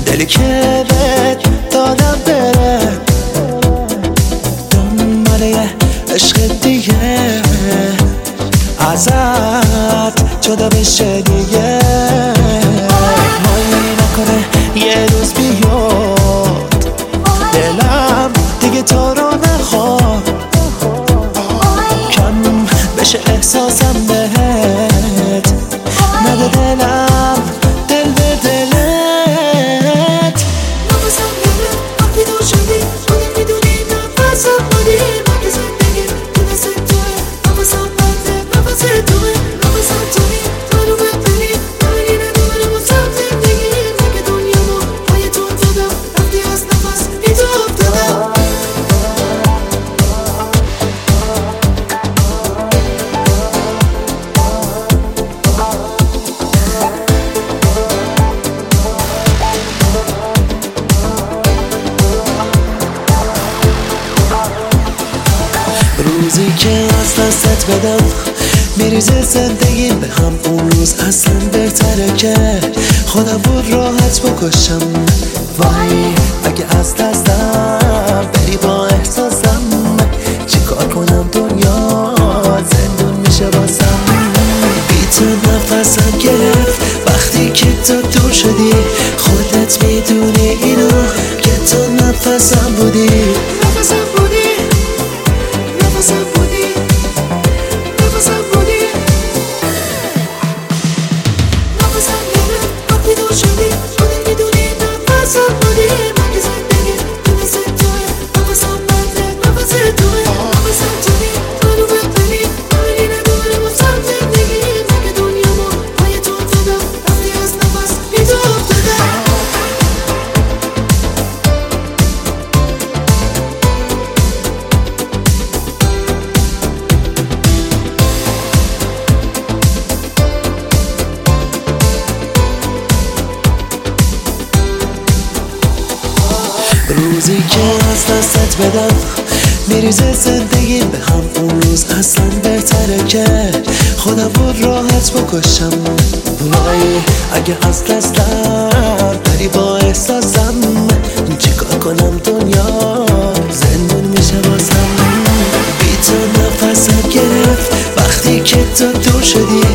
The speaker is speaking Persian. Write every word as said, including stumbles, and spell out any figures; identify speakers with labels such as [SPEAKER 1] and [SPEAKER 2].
[SPEAKER 1] دلی که بهت دادم بره دنباله عشق دیگه ازت جدا بشه دیگه مایی نکنه یه روز بیاد دلم دیگه تو رو نخواد کم بشه احساسم بهت نده دلم دل به دلت
[SPEAKER 2] نفسم بره وقتی دور شدی خودت میدونی نفسم بودی من که زندگی تو دست توه نفسم بنده نفس توه نفسم توی منو ببری ببری نداره بازم زندگی من که دنیامو پای تو دادم رفتی از نفس بی تو افتادم
[SPEAKER 1] روزی که از دستت بدم میریزه زندگی به هم اون روز اصلا بهتره که خودم بود راحت بکشم وای اگه از دستم بری با احساسم چی کار کنم دنیا زندون میشه بازم بی تو نفسم گرفت وقتی که تو دور شدی خودت میدونی اینو که تو نفسم بودی
[SPEAKER 2] نفسم بودی نفسم بودی نفسم بودی نفسم گرفت وقتی دور شدی خودت میدونی نفسم بودی من که زندگی تو دست توه نفسم بنده نفس توه نفسم توی منو ببری ببری نداره بازم زندگی من که دنیامو پای تو دادم رفتی از نفس بی تو افتادم
[SPEAKER 1] روزی که از دستت بدم میریزه زندگی به هم اون روز اصلا بهتره که خودم بود راحت بکشم وای اگه از دستم بری با احساسم چیکار کنم دنیا زندون میشه بازم بی تو نفسم گرفت وقتی که تو دور شدی